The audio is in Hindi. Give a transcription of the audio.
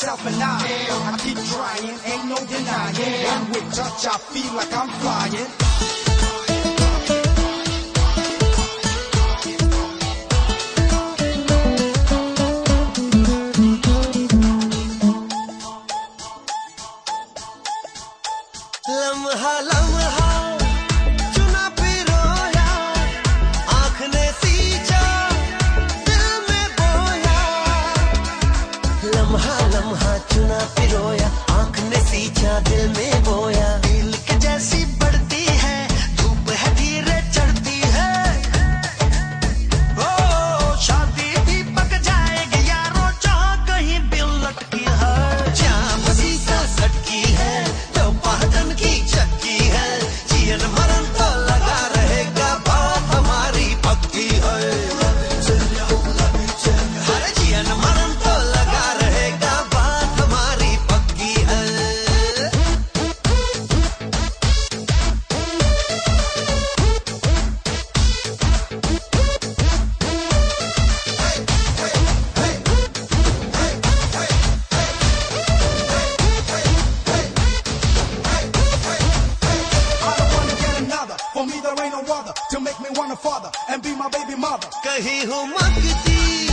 myself and I keep trying, ain't no denying. One with touch, I feel like I'm flying. लम्हा लम्हा चुना पिरोया, आँख ने सींचा दिल में बोया। लम्हा लम्हा चुना पिरोया, आँख ने सींचा दिल में बोया। दिल के जैसी बढ़ती है धूप है धीरे चढ़ती है। ओ शादी भी पक जाएगी यारो, जहाँ कहीं दिल लटकी है। जहाँ बसी सा सटकी है तो पहचान की चक्की है। जीवन मरण तो लगा रहेगा, बात हमारी पक्की है। अरे जीवन मरण तो लगा रहेगा, बात हमारी पक्की है। I don't wanna get another, for me there ain't no other to make me want a father and be my baby mother. कहीं हूँ मगती